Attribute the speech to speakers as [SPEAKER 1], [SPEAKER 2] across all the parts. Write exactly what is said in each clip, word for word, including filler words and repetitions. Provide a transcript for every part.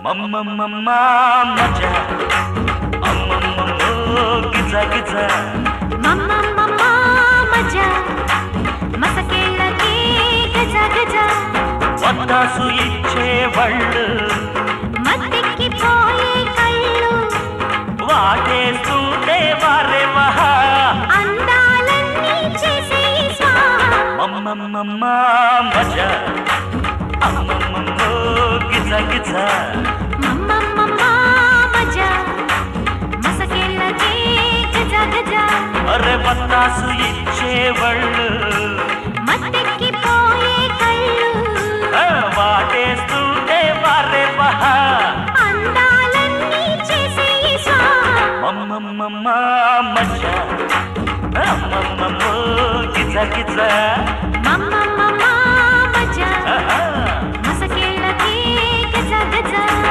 [SPEAKER 1] మమ్మమ్మమ్మ మజా అమ్మమ్మమ్మో గిజ గిజ
[SPEAKER 2] మమ్మమ్మమ్మ మజా మసకేళ్ళకి గజ గజ
[SPEAKER 1] వత్తాసు ఇచ్చేవాళ్ళు
[SPEAKER 2] మత్తెక్కిపోయే కళ్ళు
[SPEAKER 1] వాటేస్తుంటే వారే వహా
[SPEAKER 2] అందాలన్నీ చేసే స్వాహా
[SPEAKER 1] మమ్మమ్మమ్మ మజా అమ్మమ్మమ్మో గిజ గిజ
[SPEAKER 2] మమ్మమ్మమ్మ మజా మసకేళ్ళకి గజ గజ
[SPEAKER 1] అరే వత్తాసు ఇచ్చేవాళ్ళు
[SPEAKER 2] మత్తెక్కిపోయే కళ్ళు
[SPEAKER 1] వాటేస్తుంటే వారే వహా
[SPEAKER 2] అందాలన్నీ చేసే స్వాహా
[SPEAKER 1] మమ్మమ్మమ్మ మజా అమ్మమ్మమ్మో గిజ గిజ
[SPEAKER 2] మమ్మమ్మమ్మ మజా మసకేళ్ళకి గజ గజ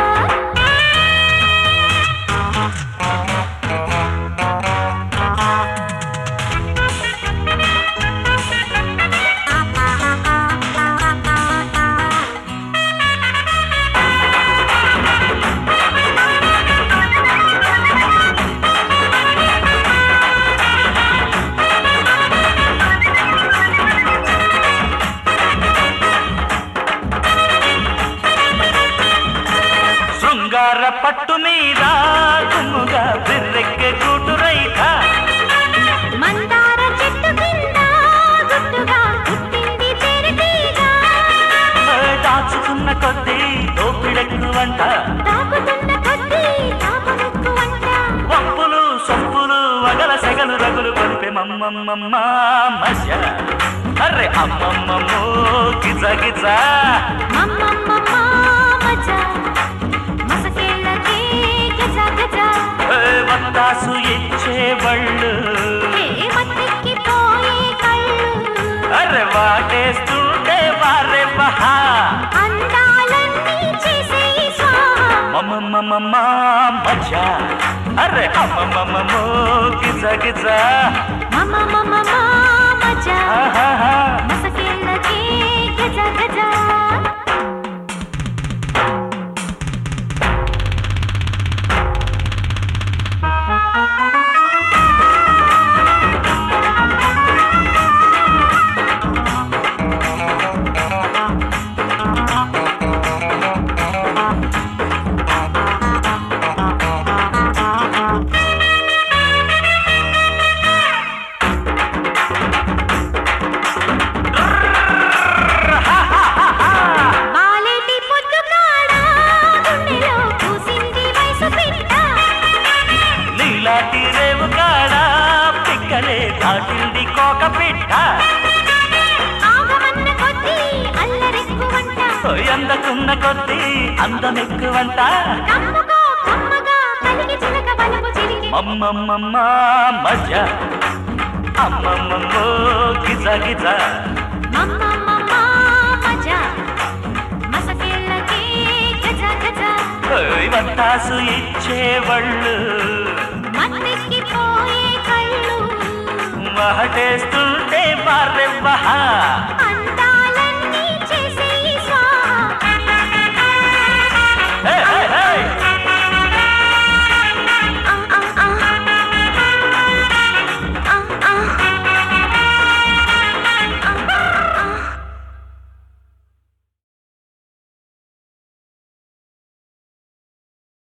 [SPEAKER 1] శృంగార పట్టు మీద గుమ్ముగా బిర్రెక్కే కూటురైక
[SPEAKER 2] మందార చెట్టు కింద గుట్టుగా పుట్టింది తేనెటీగ
[SPEAKER 1] దాచుకున్న కొద్దీ దోపిడెక్కువంట
[SPEAKER 2] తాకుతున్న కొద్దీ తాపమెక్కువంట
[SPEAKER 1] వంపులు సొంపులు వగల సెగలు రగులు కొలిపే మమ్మమ్మమ్మ మజా అరే అమ్మమ్మమ్మో గిజ గిజ
[SPEAKER 2] మమ్మమ్మమ్మ మజా మసకేళ్ళకి గజ గజ
[SPEAKER 1] వత్తాసు ఇచ్చేవాళ్ళు
[SPEAKER 2] ఏ మత్తెక్కిపోయే కళ్ళు
[SPEAKER 1] అరే వాటేస్తుంటే వారే వహా
[SPEAKER 2] అందాలన్నీ చేసే స్వాహా
[SPEAKER 1] మమ్మమ్మమ్మ మజా అరే అమ్మమ్మమ్మో గిజ గిజ
[SPEAKER 2] మమ్మమ్మమ్మ మజా
[SPEAKER 1] ఆహాహా.
[SPEAKER 2] మసకేళ్ళకి గజ గజ బాలేటి పొద్దు కాడ గుండెలో కూసింది వయసు పిట్ట
[SPEAKER 1] నీలాంటి రేవు కాడ పిక్కలే దాటింది కోక పిట్ట
[SPEAKER 2] ఆగమన్న కొద్దీ అల్లరెక్కువంట
[SPEAKER 1] ఎందుకున్న కొద్దీ అందమెక్కువంట
[SPEAKER 2] కమ్ముకో కమ్మగా కలిగి చిలక బలపు చిలికి
[SPEAKER 1] మమ్మమ్మమ్మ మజా అమ్మమ్మమ్మో గిజ గిజ
[SPEAKER 2] మమ్మమ్మమ్మ మజా మసకేళ్ళకి గజ గజ
[SPEAKER 1] వత్తాసు ఇచ్చేవాళ్ళు
[SPEAKER 2] మత్తెక్కిపోయే కళ్ళు
[SPEAKER 1] వాటేస్తుంటే వారే వహా
[SPEAKER 2] అందాలన్నీ